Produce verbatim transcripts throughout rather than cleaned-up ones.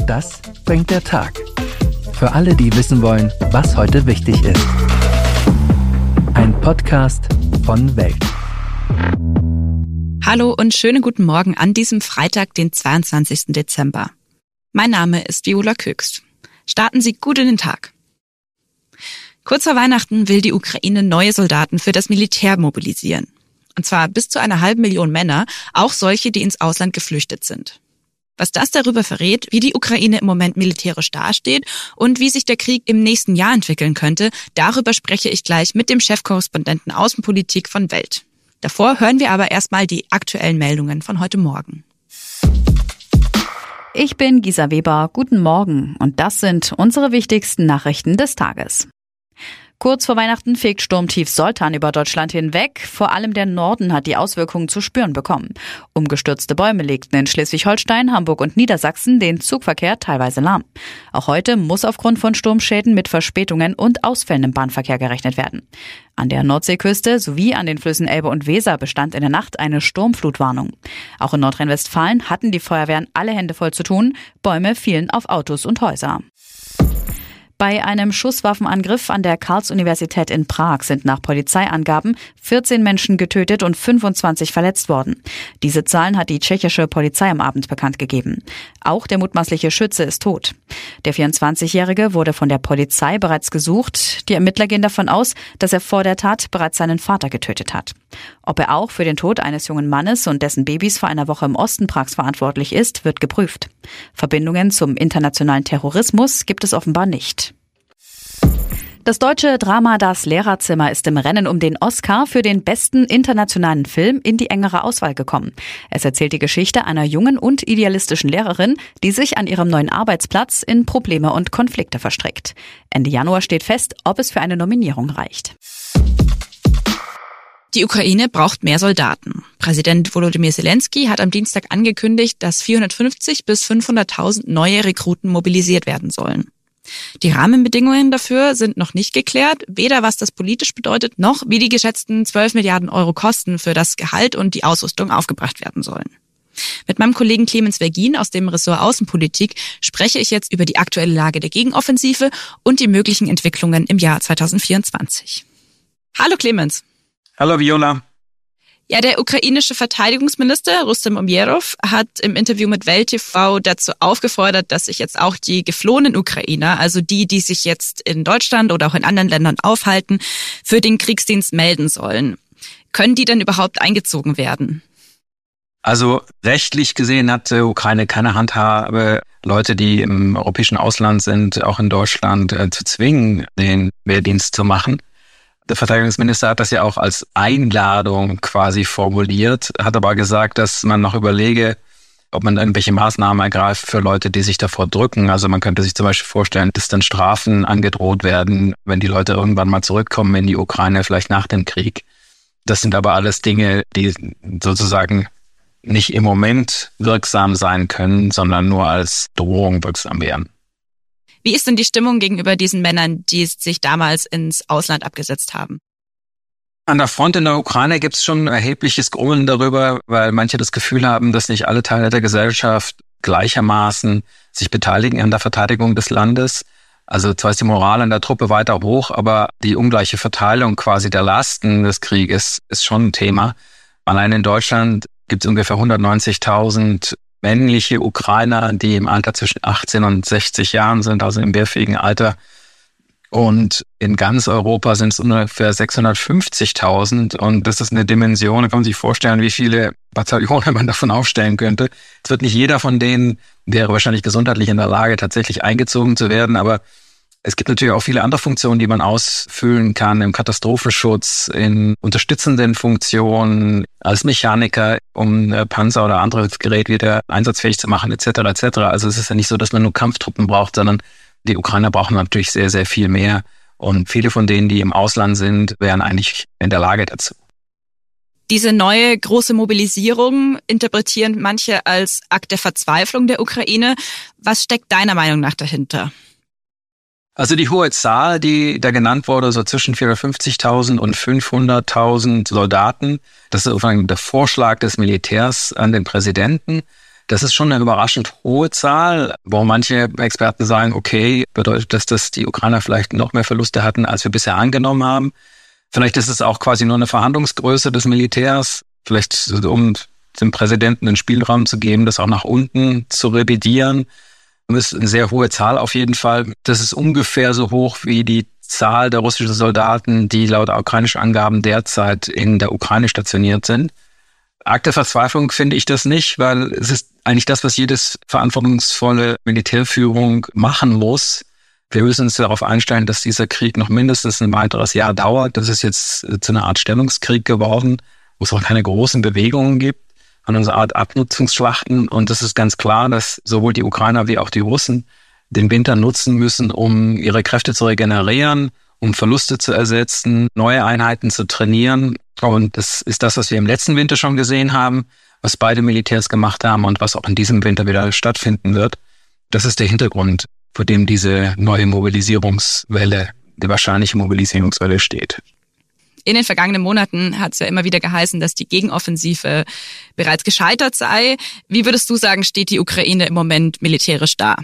Das bringt der Tag. Für alle, die wissen wollen, was heute wichtig ist. Ein Podcast von Welt. Hallo und schönen guten Morgen an diesem Freitag, den zweiundzwanzigsten Dezember. Mein Name ist Viola Köchst. Starten Sie gut in den Tag. Kurz vor Weihnachten will die Ukraine neue Soldaten für das Militär mobilisieren. Und zwar bis zu einer halben Million Männer, auch solche, die ins Ausland geflüchtet sind. Was das darüber verrät, wie die Ukraine im Moment militärisch dasteht und wie sich der Krieg im nächsten Jahr entwickeln könnte, darüber spreche ich gleich mit dem Chefkorrespondenten Außenpolitik von Welt. Davor hören wir aber erstmal die aktuellen Meldungen von heute Morgen. Ich bin Gisa Weber, guten Morgen und das sind unsere wichtigsten Nachrichten des Tages. Kurz vor Weihnachten fegt Sturmtief Zoltan über Deutschland hinweg. Vor allem der Norden hat die Auswirkungen zu spüren bekommen. Umgestürzte Bäume legten in Schleswig-Holstein, Hamburg und Niedersachsen den Zugverkehr teilweise lahm. Auch heute muss aufgrund von Sturmschäden mit Verspätungen und Ausfällen im Bahnverkehr gerechnet werden. An der Nordseeküste sowie an den Flüssen Elbe und Weser bestand in der Nacht eine Sturmflutwarnung. Auch in Nordrhein-Westfalen hatten die Feuerwehren alle Hände voll zu tun. Bäume fielen auf Autos und Häuser. Bei einem Schusswaffenangriff an der Karls-Universität in Prag sind nach Polizeiangaben vierzehn Menschen getötet und fünfundzwanzig verletzt worden. Diese Zahlen hat die tschechische Polizei am Abend bekannt gegeben. Auch der mutmaßliche Schütze ist tot. Der vierundzwanzigjährige wurde von der Polizei bereits gesucht. Die Ermittler gehen davon aus, dass er vor der Tat bereits seinen Vater getötet hat. Ob er auch für den Tod eines jungen Mannes und dessen Babys vor einer Woche im Osten Prags verantwortlich ist, wird geprüft. Verbindungen zum internationalen Terrorismus gibt es offenbar nicht. Das deutsche Drama Das Lehrerzimmer ist im Rennen um den Oscar für den besten internationalen Film in die engere Auswahl gekommen. Es erzählt die Geschichte einer jungen und idealistischen Lehrerin, die sich an ihrem neuen Arbeitsplatz in Probleme und Konflikte verstrickt. Ende Januar steht fest, ob es für eine Nominierung reicht. Die Ukraine braucht mehr Soldaten. Präsident Volodymyr Zelensky hat am Dienstag angekündigt, dass vierhundertfünfzig bis fünfhunderttausend neue Rekruten mobilisiert werden sollen. Die Rahmenbedingungen dafür sind noch nicht geklärt, weder was das politisch bedeutet, noch wie die geschätzten zwölf Milliarden Euro Kosten für das Gehalt und die Ausrüstung aufgebracht werden sollen. Mit meinem Kollegen Clemens Vergin aus dem Ressort Außenpolitik spreche ich jetzt über die aktuelle Lage der Gegenoffensive und die möglichen Entwicklungen im Jahr zweitausendvierundzwanzig. Hallo Clemens. Hallo Viola. Ja, der ukrainische Verteidigungsminister Rustem Umjerov hat im Interview mit Welt T V dazu aufgefordert, dass sich jetzt auch die geflohenen Ukrainer, also die, die sich jetzt in Deutschland oder auch in anderen Ländern aufhalten, für den Kriegsdienst melden sollen. Können die denn überhaupt eingezogen werden? Also rechtlich gesehen hat die Ukraine keine Handhabe, Leute, die im europäischen Ausland sind, auch in Deutschland äh, zu zwingen, den Wehrdienst zu machen. Der Verteidigungsminister hat das ja auch als Einladung quasi formuliert, hat aber gesagt, dass man noch überlege, ob man irgendwelche Maßnahmen ergreift für Leute, die sich davor drücken. Also man könnte sich zum Beispiel vorstellen, dass dann Strafen angedroht werden, wenn die Leute irgendwann mal zurückkommen in die Ukraine, vielleicht nach dem Krieg. Das sind aber alles Dinge, die sozusagen nicht im Moment wirksam sein können, sondern nur als Drohung wirksam wären. Wie ist denn die Stimmung gegenüber diesen Männern, die sich damals ins Ausland abgesetzt haben? An der Front in der Ukraine gibt es schon erhebliches Grummeln darüber, weil manche das Gefühl haben, dass nicht alle Teile der Gesellschaft gleichermaßen sich beteiligen an der Verteidigung des Landes. Also zwar ist die Moral in der Truppe weiter hoch, aber die ungleiche Verteilung quasi der Lasten des Krieges ist schon ein Thema. Allein in Deutschland gibt es ungefähr hundertneunzigtausend männliche Ukrainer, die im Alter zwischen achtzehn und sechzig Jahren sind, also im wehrfähigen Alter. Und in ganz Europa sind es ungefähr sechshundertfünfzigtausend. Und das ist eine Dimension, da kann man sich vorstellen, wie viele Bataillone man davon aufstellen könnte. Es wird nicht jeder von denen, wäre wahrscheinlich gesundheitlich in der Lage, tatsächlich eingezogen zu werden. Aber es gibt natürlich auch viele andere Funktionen, die man ausfüllen kann im Katastrophenschutz, in unterstützenden Funktionen, als Mechaniker, um Panzer oder anderes Gerät wieder einsatzfähig zu machen, et cetera et cetera. Also es ist ja nicht so, dass man nur Kampftruppen braucht, sondern die Ukrainer brauchen natürlich sehr, sehr viel mehr. Und viele von denen, die im Ausland sind, wären eigentlich in der Lage dazu. Diese neue große Mobilisierung interpretieren manche als Akt der Verzweiflung der Ukraine. Was steckt deiner Meinung nach dahinter? Also die hohe Zahl, die da genannt wurde, so zwischen vierhundertfünfzigtausend und fünfhunderttausend Soldaten, das ist sozusagen der Vorschlag des Militärs an den Präsidenten. Das ist schon eine überraschend hohe Zahl, wo manche Experten sagen, okay, bedeutet das, dass die Ukrainer vielleicht noch mehr Verluste hatten, als wir bisher angenommen haben. Vielleicht ist es auch quasi nur eine Verhandlungsgröße des Militärs, vielleicht um dem Präsidenten einen Spielraum zu geben, das auch nach unten zu revidieren. Das ist eine sehr hohe Zahl auf jeden Fall. Das ist ungefähr so hoch wie die Zahl der russischen Soldaten, die laut ukrainischen Angaben derzeit in der Ukraine stationiert sind. Akt der Verzweiflung finde ich das nicht, weil es ist eigentlich das, was jedes verantwortungsvolle Militärführung machen muss. Wir müssen uns darauf einstellen, dass dieser Krieg noch mindestens ein weiteres Jahr dauert. Das ist jetzt zu einer Art Stellungskrieg geworden, wo es auch keine großen Bewegungen gibt, sondern eine Art Abnutzungsschlachten. Und das ist ganz klar, dass sowohl die Ukrainer wie auch die Russen den Winter nutzen müssen, um ihre Kräfte zu regenerieren, um Verluste zu ersetzen, neue Einheiten zu trainieren. Und das ist das, was wir im letzten Winter schon gesehen haben, was beide Militärs gemacht haben und was auch in diesem Winter wieder stattfinden wird. Das ist der Hintergrund, vor dem diese neue Mobilisierungswelle, die wahrscheinliche Mobilisierungswelle steht. In den vergangenen Monaten hat es ja immer wieder geheißen, dass die Gegenoffensive bereits gescheitert sei. Wie würdest du sagen, steht die Ukraine im Moment militärisch da?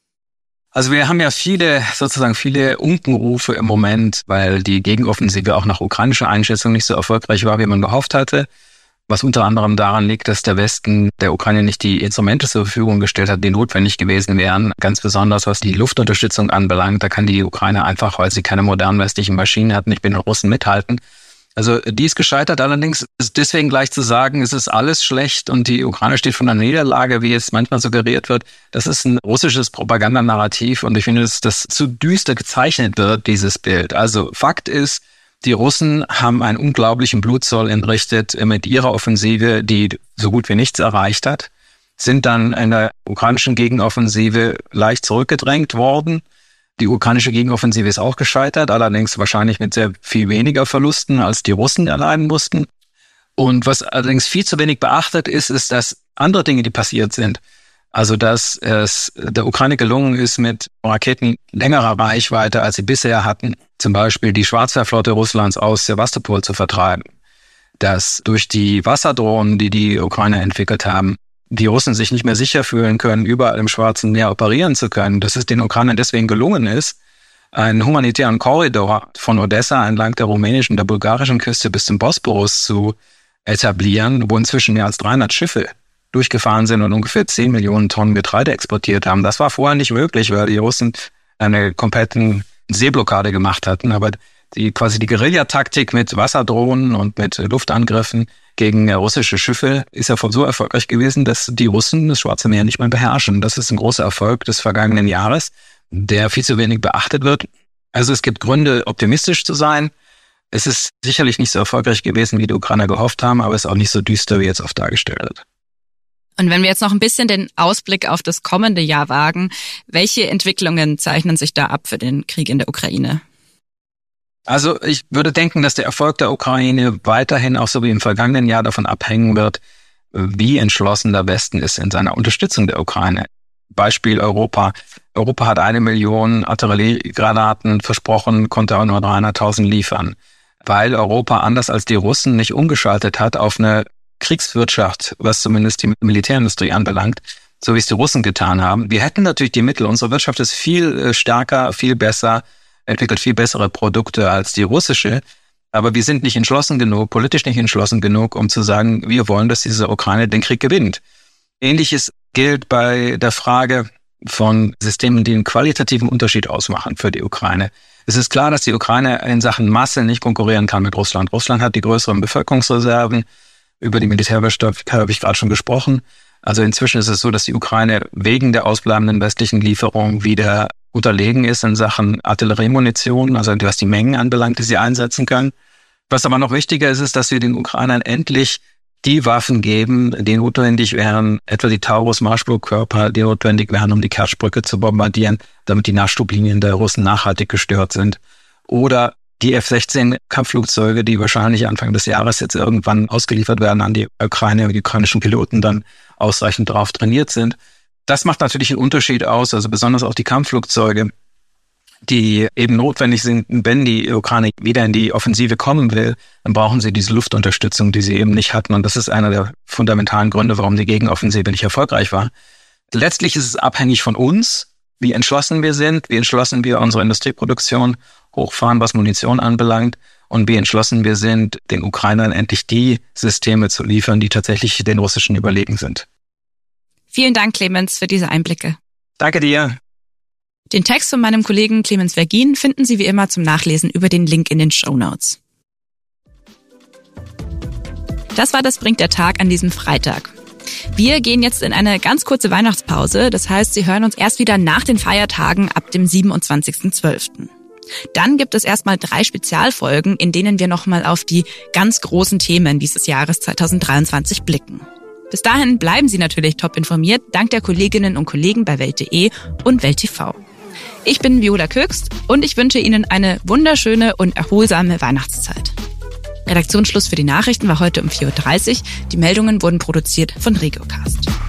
Also wir haben ja viele, sozusagen viele Unkenrufe im Moment, weil die Gegenoffensive auch nach ukrainischer Einschätzung nicht so erfolgreich war, wie man gehofft hatte. Was unter anderem daran liegt, dass der Westen der Ukraine nicht die Instrumente zur Verfügung gestellt hat, die notwendig gewesen wären. Ganz besonders, was die Luftunterstützung anbelangt. Da kann die Ukraine einfach, weil sie keine modernen westlichen Maschinen hat, nicht mit den Russen mithalten. Also die ist gescheitert. Allerdings ist deswegen gleich zu sagen, es ist alles schlecht und die Ukraine steht vor einer Niederlage, wie es manchmal suggeriert wird. Das ist ein russisches Propagandanarrativ und ich finde, dass das zu düster gezeichnet wird, dieses Bild. Also Fakt ist, die Russen haben einen unglaublichen Blutzoll entrichtet mit ihrer Offensive, die so gut wie nichts erreicht hat, sind dann in der ukrainischen Gegenoffensive leicht zurückgedrängt worden. Die ukrainische Gegenoffensive ist auch gescheitert, allerdings wahrscheinlich mit sehr viel weniger Verlusten, als die Russen erleiden mussten. Und was allerdings viel zu wenig beachtet ist, ist, dass andere Dinge, die passiert sind, also dass es der Ukraine gelungen ist, mit Raketen längerer Reichweite, als sie bisher hatten, zum Beispiel die Schwarzmeerflotte Russlands aus Sewastopol zu vertreiben, dass durch die Wasserdrohnen, die die Ukrainer entwickelt haben, die Russen sich nicht mehr sicher fühlen können, überall im Schwarzen Meer operieren zu können, dass es den Ukrainern deswegen gelungen ist, einen humanitären Korridor von Odessa entlang der rumänischen und der bulgarischen Küste bis zum Bosporus zu etablieren, wo inzwischen mehr als dreihundert Schiffe durchgefahren sind und ungefähr zehn Millionen Tonnen Getreide exportiert haben. Das war vorher nicht möglich, weil die Russen eine komplette Seeblockade gemacht hatten. Aber die quasi die Guerillataktik mit Wasserdrohnen und mit Luftangriffen gegen russische Schiffe ist ja so erfolgreich gewesen, dass die Russen das Schwarze Meer nicht mehr beherrschen. Das ist ein großer Erfolg des vergangenen Jahres, der viel zu wenig beachtet wird. Also es gibt Gründe, optimistisch zu sein. Es ist sicherlich nicht so erfolgreich gewesen, wie die Ukrainer gehofft haben, aber es ist auch nicht so düster, wie jetzt oft dargestellt wird. Und wenn wir jetzt noch ein bisschen den Ausblick auf das kommende Jahr wagen, welche Entwicklungen zeichnen sich da ab für den Krieg in der Ukraine? Also ich würde denken, dass der Erfolg der Ukraine weiterhin auch so wie im vergangenen Jahr davon abhängen wird, wie entschlossen der Westen ist in seiner Unterstützung der Ukraine. Beispiel Europa. Europa hat eine Million Artilleriegranaten versprochen, konnte aber nur dreihunderttausend liefern, weil Europa anders als die Russen nicht umgeschaltet hat auf eine Kriegswirtschaft, was zumindest die Militärindustrie anbelangt, so wie es die Russen getan haben. Wir hätten natürlich die Mittel. Unsere Wirtschaft ist viel stärker, viel besser, entwickelt viel bessere Produkte als die russische. Aber wir sind nicht entschlossen genug, politisch nicht entschlossen genug, um zu sagen, wir wollen, dass diese Ukraine den Krieg gewinnt. Ähnliches gilt bei der Frage von Systemen, die einen qualitativen Unterschied ausmachen für die Ukraine. Es ist klar, dass die Ukraine in Sachen Masse nicht konkurrieren kann mit Russland. Russland hat die größeren Bevölkerungsreserven. Über die Militärwirtschaft habe ich gerade schon gesprochen. Also inzwischen ist es so, dass die Ukraine wegen der ausbleibenden westlichen Lieferung wieder unterlegen ist in Sachen Artilleriemunition, also was die Mengen anbelangt, die sie einsetzen können. Was aber noch wichtiger ist, ist, dass wir den Ukrainern endlich die Waffen geben, die notwendig wären, etwa die Taurus-Marschflugkörper, die notwendig wären, um die Kertschbrücke zu bombardieren, damit die Nachschublinien der Russen nachhaltig gestört sind. Oder die F sechzehn Kampfflugzeuge, die wahrscheinlich Anfang des Jahres jetzt irgendwann ausgeliefert werden an die Ukraine, und die ukrainischen Piloten dann ausreichend darauf trainiert sind. Das macht natürlich einen Unterschied aus, also besonders auch die Kampfflugzeuge die eben notwendig sind, wenn die Ukraine wieder in die Offensive kommen will, dann brauchen sie diese Luftunterstützung, die sie eben nicht hatten. Und das ist einer der fundamentalen Gründe, warum die Gegenoffensive nicht erfolgreich war. Letztlich ist es abhängig von uns, wie entschlossen wir sind, wie entschlossen wir unsere Industrieproduktion hochfahren, was Munition anbelangt, und wie entschlossen wir sind, den Ukrainern endlich die Systeme zu liefern, die tatsächlich den russischen überlegen sind. Vielen Dank, Clemens, für diese Einblicke. Danke dir. Den Text von meinem Kollegen Clemens Vergien finden Sie wie immer zum Nachlesen über den Link in den Shownotes. Das war das Bringt der Tag an diesem Freitag. Wir gehen jetzt in eine ganz kurze Weihnachtspause. Das heißt, Sie hören uns erst wieder nach den Feiertagen ab dem siebenundzwanzigsten zwölften Dann gibt es erstmal drei Spezialfolgen, in denen wir nochmal auf die ganz großen Themen dieses Jahres zweitausenddreiundzwanzig blicken. Bis dahin bleiben Sie natürlich top informiert, dank der Kolleginnen und Kollegen bei Welt punkt de und Welt T V. Ich bin Viola Köchst und ich wünsche Ihnen eine wunderschöne und erholsame Weihnachtszeit. Redaktionsschluss für die Nachrichten war heute um vier Uhr dreißig. Die Meldungen wurden produziert von Regiocast.